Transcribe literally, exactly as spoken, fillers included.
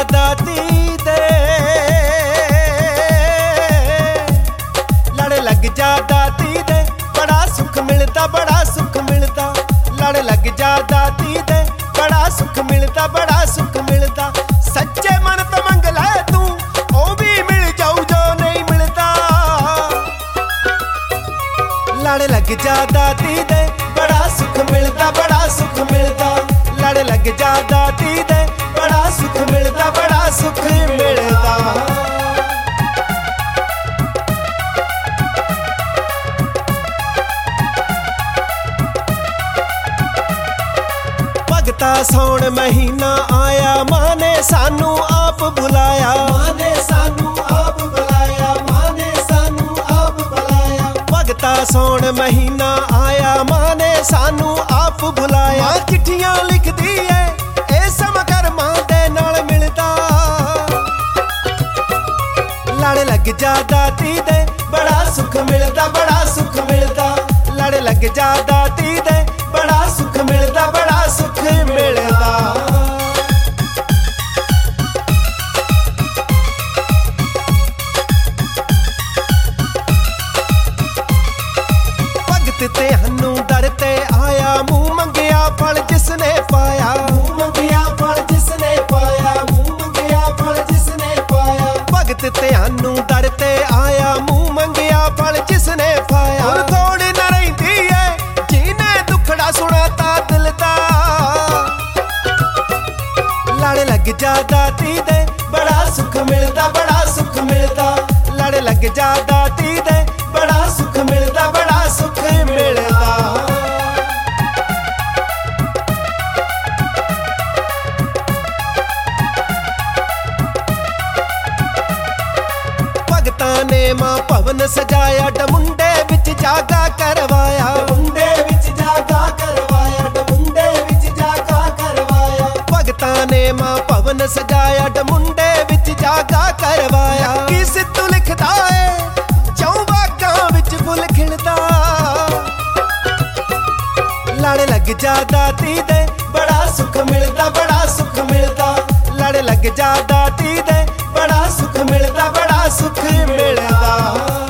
दाती दे, लड़ लग जा दाती दे, बड़ा सुख मिलता बड़ा सुख मिलता। लड़ लग जा दाती दे, बड़ा सुख मिलता बड़ा सुख मिलता। सच्चे मन तो मंग ले तू, ओ भी मिल जाऊ जो नहीं मिलता। लड़ लग जा दाती दे, बड़ा सुख मिलता बड़ा सुख मिलता। लड़ लग जा दाती दे, बड़ा सुख मिलता बड़ा सुख मिलता। भगता सौण महीना आया, मां ने सानू आप बुलाया। मां ने सानू आप बुलाया, मां ने सानू आप बुलाया। भगता सौण महीना आया, मां ने सानू आप बुलाया। मां चिट्ठियां लिखदी है, ए सम कर मां दे नाल मिलदा। लड़ लग जा दाती दे, बड़ा सुख मिलदा बड़ा सुख मिलदा। लड़ लग जा दाती दे, बड़ा सुख मिलदा बड़ा सुख मिलदा। भगत ते हन्नू दर ते आया, मुंह मंगया फल जिसने पाया। मुंह मंगया फल जिसने पाया, मुंह मंगया फल जिसने पाया। भगत ते हन्नू दर ते आया, मुंह मंगया फल जिसने पाया। हुण थोड़ी न रहिंदी है, जिने दुखड़ा सुनाता दिल दा। लड़ लग जा दाती दे, बड़ा सुख मिलता बड़ा सुख मिलता। लड़ लग जा दाती दे, बड़ा सुख मिलता बड़ा सुख मिलता। भगतां ने मां भवन सजाया, डमुंडे विच जागा करवाया। डमुंडे विच जागा करवाया, डमुंडे विच जागा करवाया। भगतां ने मां भवन सजाया, डमुंडे विच जागा करवाया। की सिद्धू लिखदा है, चौं बागां विच फुल खिलदा। लड़ लग जा दाती दे, बड़ा सुख मिलता बड़ा सुख मिलता। लड़ लग जा दाती दे, बड़ा सुख मिलता बड़ा सुख मिलता।